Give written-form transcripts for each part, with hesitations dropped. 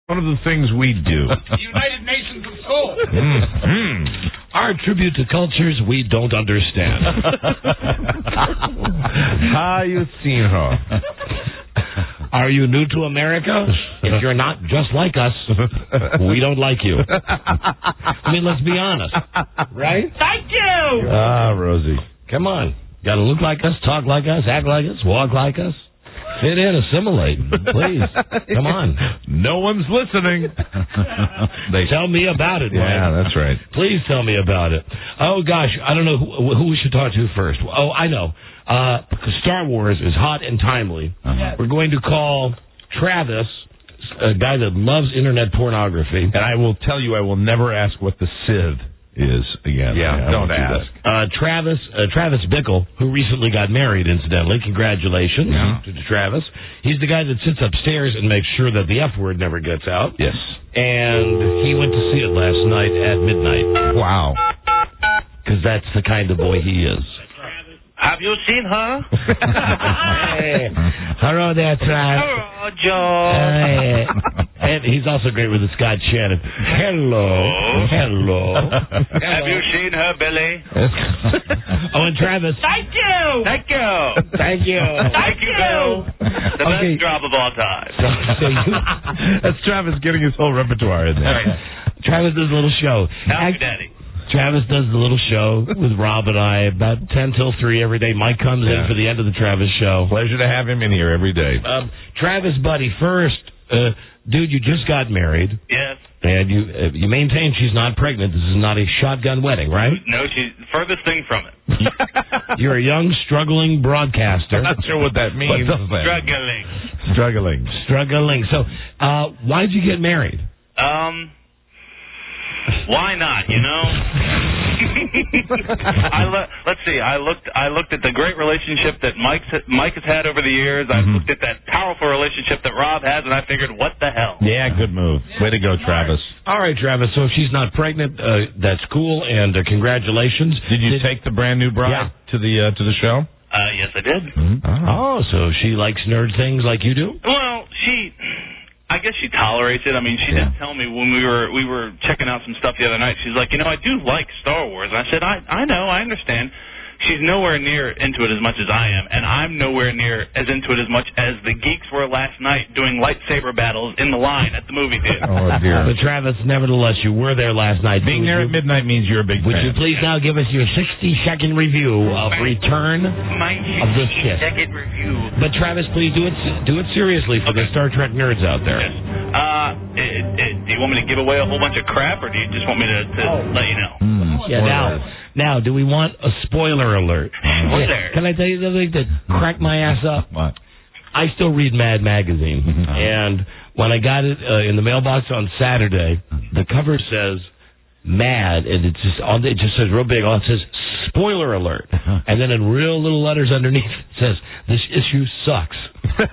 One of the things we do. United Nations of Soul. Our tribute to cultures we don't understand. Have you seen her? Are you new to America? If you're not just like us, we don't like you. I mean, let's be honest, right? Thank you. Ah, Rosie. Come on. Got to look like us, talk like us, act like us, walk like us. Fit in, assimilate, please. Come on. No one's listening. Tell me about it, Mike. Yeah, that's right. Please tell me about it. Oh, gosh, I don't know who we should talk to first. Oh, I know. Because Star Wars is hot and timely. We're going to call Travis, a guy that loves internet pornography. And I will tell you, I will never ask what the Sith is again. Yeah, don't ask. Travis Bickle, who recently got married, incidentally. Congratulations to Travis. He's the guy that sits upstairs and makes sure that the F word never gets out. Yes. And he went to see it last night at midnight. Wow. Because that's the kind of boy he is. Have you seen her? Hey. Hello there, Travis. Hello, Joe. And he's also great with the Scott Shannon. Hello. Have you seen her, Billy? Oh, and Travis. Thank you. Thank you. Thank you. Thank you, Bill. The best job of all time. That's Travis getting his whole repertoire in there. Travis does a little show. How's your daddy? Travis does the little show with Rob and I about 10 till 3 every day. Mike comes in for the end of the Travis show. Pleasure to have him in here every day. Travis, buddy, first, dude, you just got married. Yes. And you maintain she's not pregnant. This is not a shotgun wedding, right? No, she's the furthest thing from it. You're a young, struggling broadcaster. I'm not sure what that means. Struggling. So, why'd you get married? Why not? You know. Let's see. I looked at the great relationship that Mike has had over the years. I looked at that powerful relationship that Rob has, and I figured, what the hell? Yeah, good move. Way to go, Travis. All right, Travis. So if she's not pregnant, that's cool, and congratulations. Did you take the brand new bride to the show? Yes, I did. Oh, so she likes nerd things like you do? Well, I guess she tolerates it. I mean, she did tell me when we were checking out some stuff the other night. She's like, I do like Star Wars. And I said, I know, I understand. She's nowhere near into it as much as I am, and I'm nowhere near as into it as much as the geeks were last night doing lightsaber battles in the line at the movie theater. Oh, dear. But, Travis, nevertheless, you were there last night. Being there at midnight means you're a big fan. Would you please now give us your 60-second review of Return of the Sith? Second review. But, Travis, please do it seriously for the Star Trek nerds out there. Yes. Do you want me to give away a whole bunch of crap, or do you just want me to let you know? Now, do we want a spoiler alert? What's there? Can I tell you something that cracked my ass up? What? I still read Mad Magazine, and when I got it in the mailbox on Saturday, the cover says Mad, and it just says real big on it says spoiler alert, and then in real little letters underneath it says this issue sucks. That's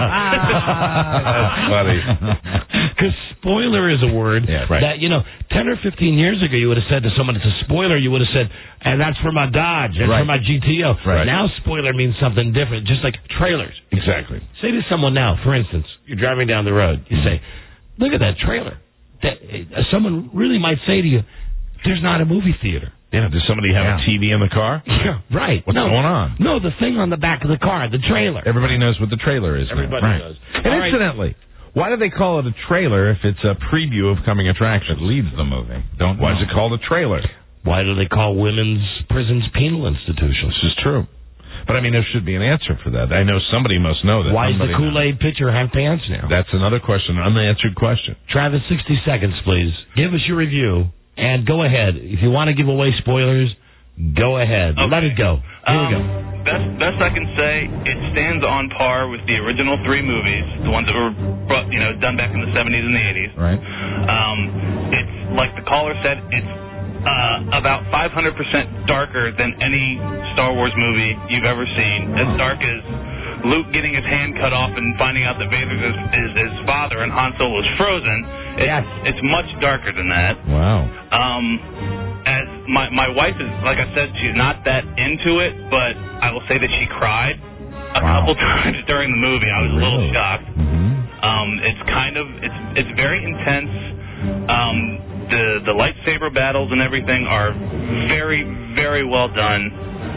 funny. Because spoiler is a word that, 10 or 15 years ago you would have said to someone, it's a spoiler, you would have said, and that's for my Dodge, that's for my GTO. Right. Now spoiler means something different, just like trailers. Exactly. Say to someone now, for instance, you're driving down the road, you say, look at that trailer. Someone really might say to you, there's not a movie theater. Yeah, does somebody have a TV in the car? Yeah, right. What's going on? No, the thing on the back of the car, the trailer. Everybody knows what the trailer is. Everybody does. And incidentally, why do they call it a trailer if it's a preview of coming attraction? It leads the movie. Why is it called a trailer? Why do they call women's prisons penal institutions? This is true. But, I mean, there should be an answer for that. I know somebody must know that. Why does the Kool-Aid pitcher have pants now? That's another question, an unanswered question. Travis, 60 seconds, please. Give us your review, and go ahead. If you want to give away spoilers, go ahead. Okay. Let it go. Here we go. Best I can say, it stands on par with the original 3 movies, the ones that were done back in the 70s and the 80s. Right. It's, like the caller said, it's about 500% darker than any Star Wars movie you've ever seen. As dark as Luke getting his hand cut off and finding out that Vader is his father and Han Solo's frozen. It's much darker than that. Wow. As my wife is, like I said, she's not that into it, but I will say that she cried a couple times during the movie. I was a little shocked. It's very intense. The lightsaber battles and everything are very, very well done.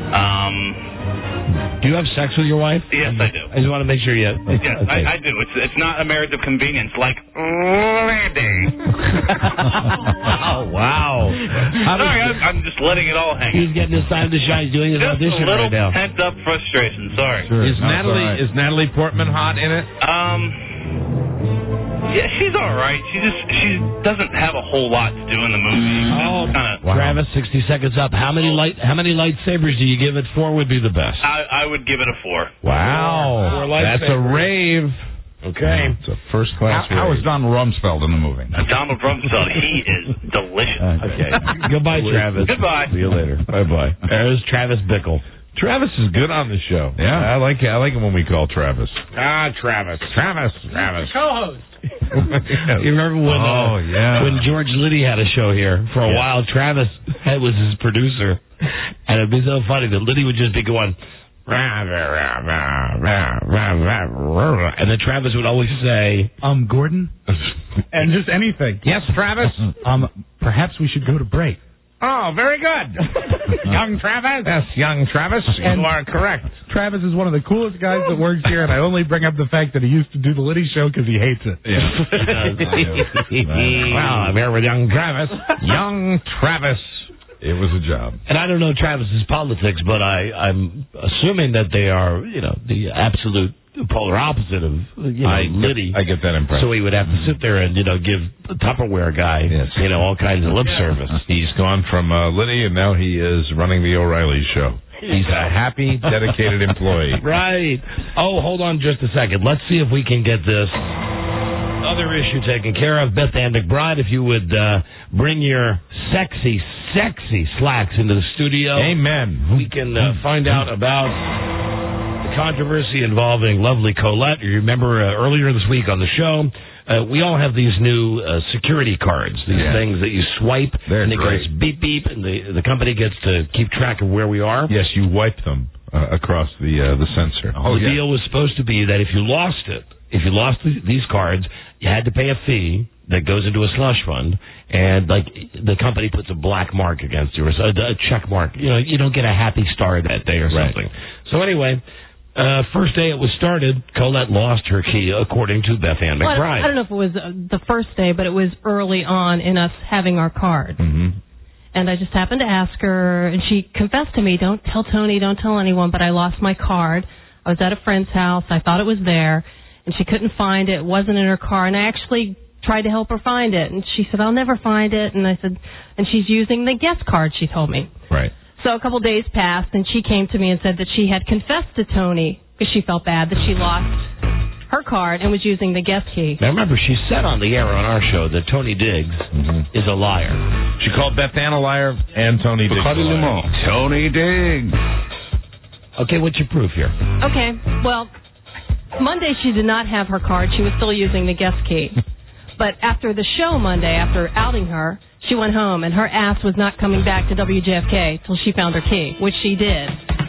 Do you have sex with your wife? Yes, I do. I just want to make sure you... Yes, okay. I do. It's not a marriage of convenience like Randy. Oh, wow. Sorry, I'm just letting it all hang. He's getting his time to shine. He's doing his audition right now. Just a little pent-up frustration. Sorry. Sure, is Natalie Portman hot in it? Yeah, she's all right. She doesn't have a whole lot to do in the movie. Oh, Travis, 60 seconds up. How many lightsabers do you give it? 4 would be the best. I would give it a 4. Wow, that's a rave. Okay, it's a first-class rave. How is Donald Rumsfeld in the movie? Donald Rumsfeld, he is delicious. Okay, goodbye, Travis. Goodbye. See you later. Bye. There's Travis Bickle. Travis is good on the show. Yeah, I like it when we call Travis. Travis. Co-host. You remember when George Liddy had a show here for a while? Travis was his producer, and it'd be so funny that Liddy would just be going, and then Travis would always say, Gordon, and just anything. Yes, Travis. Perhaps we should go to break. Oh, very good. Young Travis. Yes, young Travis. And you are correct. Travis is one of the coolest guys that works here, and I only bring up the fact that he used to do the Liddy show because he hates it. Yeah. Well, I'm here with young Travis. Young Travis. It was a job. And I don't know Travis's politics, but I'm assuming that they are, the absolute polar opposite of Liddy. I get that impression. So he would have to sit there and give the Tupperware guy all kinds of lip service. He's gone from Liddy, and now he is running the O'Reilly show. He's a happy, dedicated employee. Right. Oh, hold on just a second. Let's see if we can get this other issue taken care of. Beth Ann McBride, if you would bring your sexy slacks into the studio. Amen. We can find out about controversy involving lovely Colette. You remember earlier this week on the show, we all have these new security cards, these things that you swipe, and it goes beep beep, and the company gets to keep track of where we are. Yes, you wipe them across the sensor. The deal was supposed to be that if you lost these cards, you had to pay a fee that goes into a slush fund, and the company puts a black mark against you, or a check mark. You don't get a happy star that day or something. So anyway, first day it was started, Colette lost her key, according to Beth Ann McBride. I don't know if it was the first day, but it was early on in us having our card. Mm-hmm. And I just happened to ask her, and she confessed to me, don't tell Tony, don't tell anyone, but I lost my card. I was at a friend's house. I thought it was there, and she couldn't find it. It wasn't in her car, and I actually tried to help her find it. And she said, I'll never find it. And I said, and she's using the guest card, she told me. Right. So a couple days passed, and she came to me and said that she had confessed to Tony because she felt bad that she lost her card and was using the guest key. Now remember, she said on the air on our show that Tony Diggs is a liar. She called Beth Ann a liar and Tony Diggs a liar. Tony Diggs. Okay, what's your proof here? Okay, well, Monday she did not have her card. She was still using the guest key. But after the show Monday, after outing her, she went home, and her ass was not coming back to WJFK till she found her key, which she did.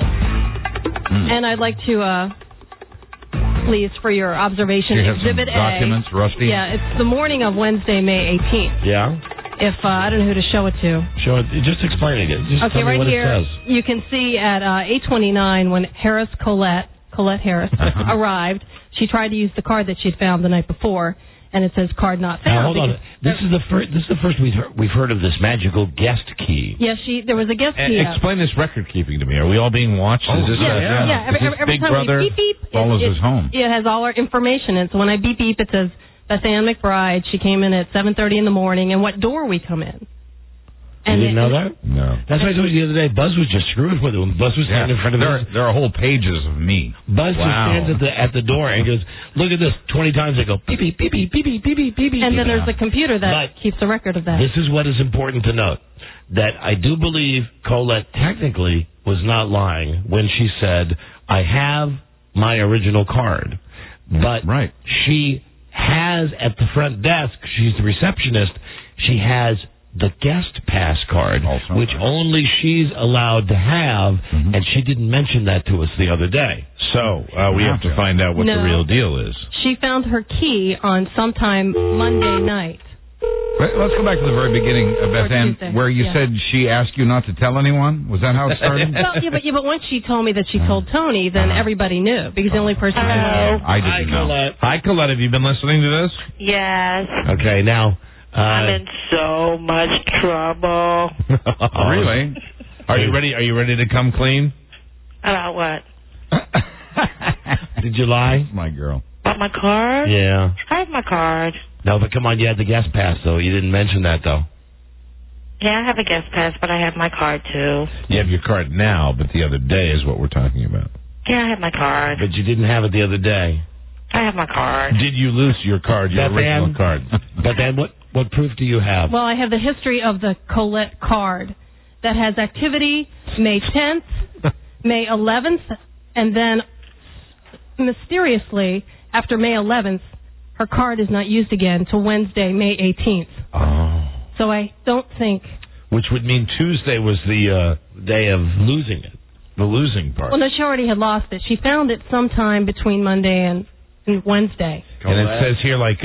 And I'd like to, please, for your observation, Exhibit A. Documents, Rusty? Yeah, it's the morning of Wednesday, May 18th. Yeah? If, I don't know who to show it to. Show it, just explain it. Just okay, tell me right what here, it says. you can see at 8:29 when Colette Harris, arrived, she tried to use the card that she'd found the night before, and it says card not found. Now, hold on. This is the first we've heard of this magical guest key. Yeah, there was a guest key. Explain this record keeping to me. Are we all being watched? Is this every Big time Brother we beep beep, follows us home. It has all our information, and so when I beep beep, it says Beth Ann McBride. She came in at 7:30 in the morning, and what door we come in. You didn't know that? No. That's why I told you the other day, Buzz was just screwing with him. Buzz was standing in front of him. There are whole pages of me. Buzz just stands at the door and goes, look at this. 20 times they go, beep, beep, beep, beep, beep, beep, beep, beep, beep. And then there's a computer that keeps a record of that. This is what is important to note, that I do believe Colette technically was not lying when she said, I have my original card. But she has at the front desk, she's the receptionist, she has the guest pass card, which only she's allowed to have, and she didn't mention that to us the other day. So we have to find out what the real deal is. She found her key on sometime Monday night. Let's go back to the very beginning, Beth Ann, where you said she asked you not to tell anyone. Was that how it started? Well, but once she told me that she told Tony, then everybody knew, because the only person who knew. I didn't know. Hi, Colette. Have you been listening to this? Yes. Okay, now. I'm in so much trouble. Really? Are you ready? Are you ready to come clean? About what? Did you lie? My girl. About my card? Yeah. I have my card. No, but come on, you had the guest pass, though. You didn't mention that, though. Yeah, I have a guest pass, but I have my card, too. You have your card now, but the other day is what we're talking about. Yeah, I have my card. But you didn't have it the other day. I have my card. Did you lose your card, your original card? But then what proof do you have? Well, I have the history of the Colette card that has activity May 10th, May 11th, and then mysteriously, after May 11th, her card is not used again till Wednesday, May 18th. Oh. So I don't think... Which would mean Tuesday was the day of losing it, the losing part. Well, no, she already had lost it. She found it sometime between Monday and Wednesday. And it says here like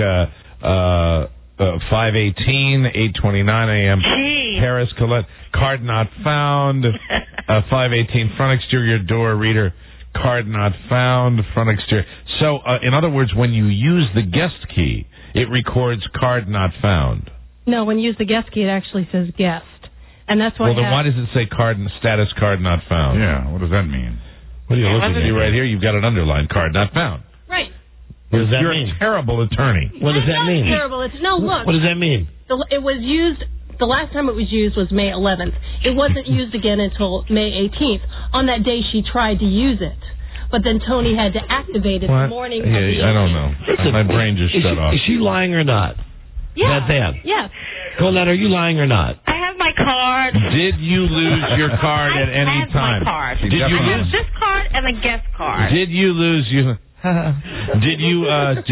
5:18, 8:29 a.m. Paris, Colette, card not found. 5:18, front exterior door reader, card not found, front exterior. So, in other words, when you use the guest key, it records card not found. No, when you use the guest key, it actually says guest. And that's why. Well, then why does it say status card not found? Yeah, what does that mean? What are you looking at? Right here, you've got it underlined, card not found. Right. What does that You're mean? a terrible attorney. What does that mean? Terrible. No, look. What does that mean? It was used. The last time it was used was May 11th. It wasn't used again until May 18th. On that day, she tried to use it. But then Tony had to activate it the morning of the 18th. I don't know. My brain just shut off. Is she lying or not? Yeah. Beth Ann. Yes. Colette, are you lying or not? I have my card. Did you lose your card at any time? I have my card. Did you I have lose? this card and a guest card. Did you lose your? Did you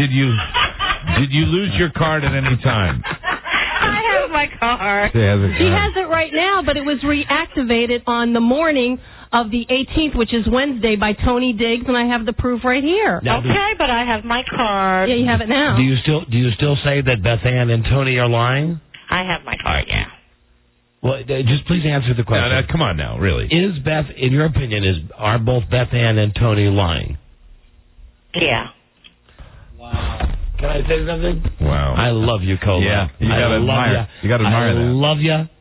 lose your card at any time? I have my card. She has it right now, but it was reactivated on the morning of the 18th, which is Wednesday, by Tony Diggs, and I have the proof right here. Now, Okay, but I have my card. Yeah, you have it now. Do you still say that Beth Ann and Tony are lying? I have my card, yeah. Well, just please answer the question. No, come on now, really. Is Beth, in your opinion, are both Beth Ann and Tony lying? Yeah. Wow. Can I say something? Wow. I love you, Colette. Yeah, you gotta admire. You gotta admire that. I love you.